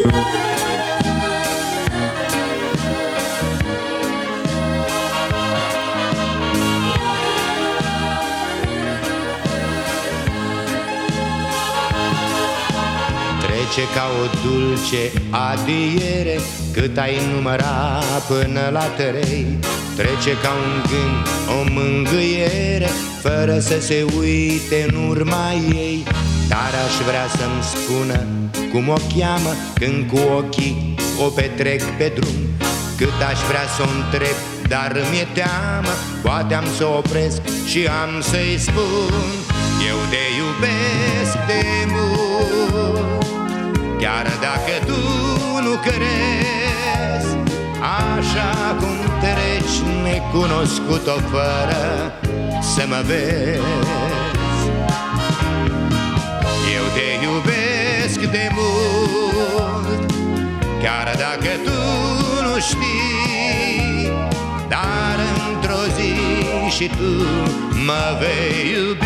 Trece ca o dulce adiere, cât ai număra până la 3. Trece ca un gând, o mângâiere, fără să se uite în urma ei. Dar aș vrea să-mi spună cum o cheamă, când cu ochii o petrec pe drum. Cât aș vrea să o întreb, dar mi-e teamă, poate am să o opresc și am să-i spun: eu te iubesc de mult. Chiar dacă tu nu crezi, așa cum treci necunoscut-o fără să mă vezi. Eu te iubesc de mult, chiar dacă tu nu știi, dar într-o zi și tu mă vei iubi.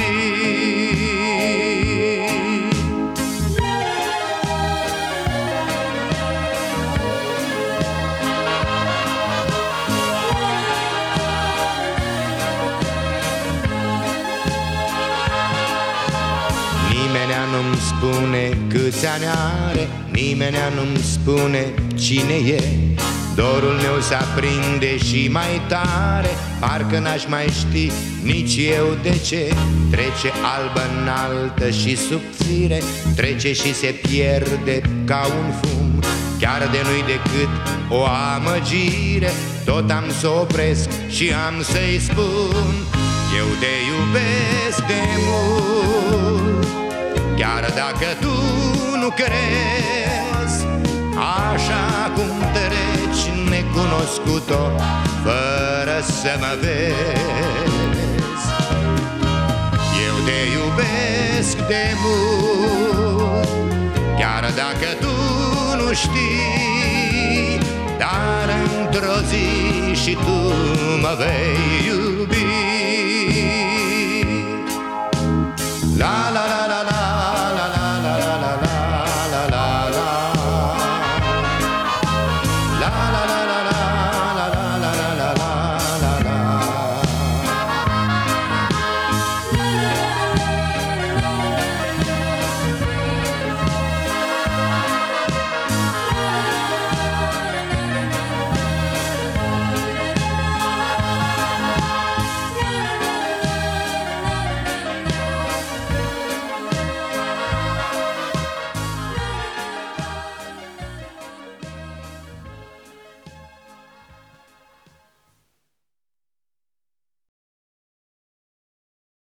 Nimenea nu-mi spune câți ani are, nimenea nu-mi spune cine e. Dorul meu s-aprinde și mai tare, parcă n-aș mai ști nici eu de ce. Trece albă înaltă și subțire, trece și se pierde ca un fum. Chiar de nu-i decât o amăgire, tot am să opresc și am să-i spun: eu te iubesc de mult. Chiar dacă tu nu crezi, așa cum treci necunoscut-o fără să mă vezi. Eu te iubesc de mult, chiar dacă tu nu știi, dar într-o zi și tu mă vei iubi. La la la la.